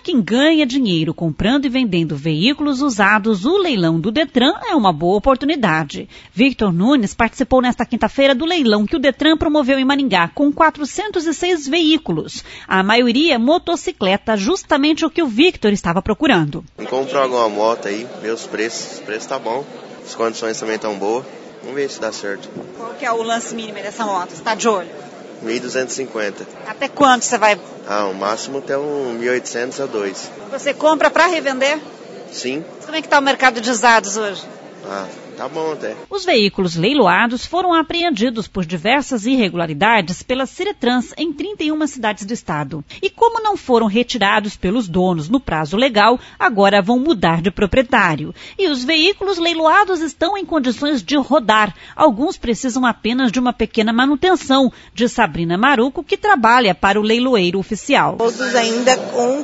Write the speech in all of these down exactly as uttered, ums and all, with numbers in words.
quem ganha dinheiro comprando e vendendo veículos usados, o leilão do Detran é uma boa oportunidade. Victor Nunes participou nesta quinta-feira do leilão que o Detran promoveu em Maringá, com quatrocentos e seis veículos. A maioria motocicleta, justamente o que o Victor estava procurando. Comprou alguma moto aí, vê os preços, o preço tá bom, as condições também estão boas. Vamos ver se dá certo. Qual que é o lance mínimo dessa moto? Você está de olho? mil duzentos e cinquenta. Até quanto você vai? Ah, o máximo até um mil e oitocentos a dois. Você compra para revender? Sim. Como é que está o mercado de usados hoje? Ah, tá bom até. Os veículos leiloados foram apreendidos por diversas irregularidades pela Ciretrans em trinta e uma cidades do estado. E como não foram retirados pelos donos no prazo legal, agora vão mudar de proprietário. E os veículos leiloados estão em condições de rodar. Alguns precisam apenas de uma pequena manutenção, diz Sabrina Maruco, que trabalha para o leiloeiro oficial. Todos ainda com,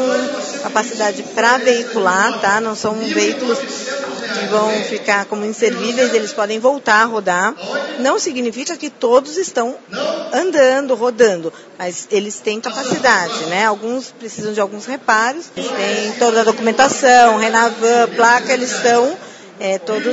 com capacidade para veicular, tá? Não são veículos que vão ficar como inservíveis, eles podem voltar a rodar. Não significa que todos estão andando, rodando, mas eles têm capacidade, né? Alguns precisam de alguns reparos, eles têm toda a documentação, Renavan, placa, eles estão é, todos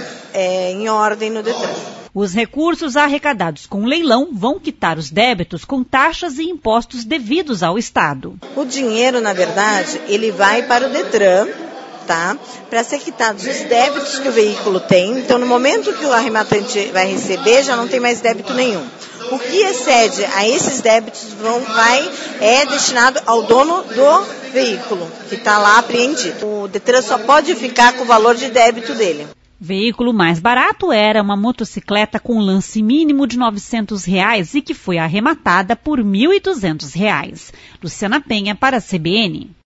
é, em ordem no Detran. Os recursos arrecadados com o leilão vão quitar os débitos com taxas e impostos devidos ao Estado. O dinheiro, na verdade, ele vai para o Detran, tá? Para ser quitados os débitos que o veículo tem. Então, no momento que o arrematante vai receber, já não tem mais débito nenhum. O que excede a esses débitos vão, vai, é destinado ao dono do veículo, que está lá apreendido. O Detran só pode ficar com o valor de débito dele. Veículo mais barato era uma motocicleta com lance mínimo de novecentos reais e que foi arrematada por mil e duzentos reais. Luciana Penha para a C B N.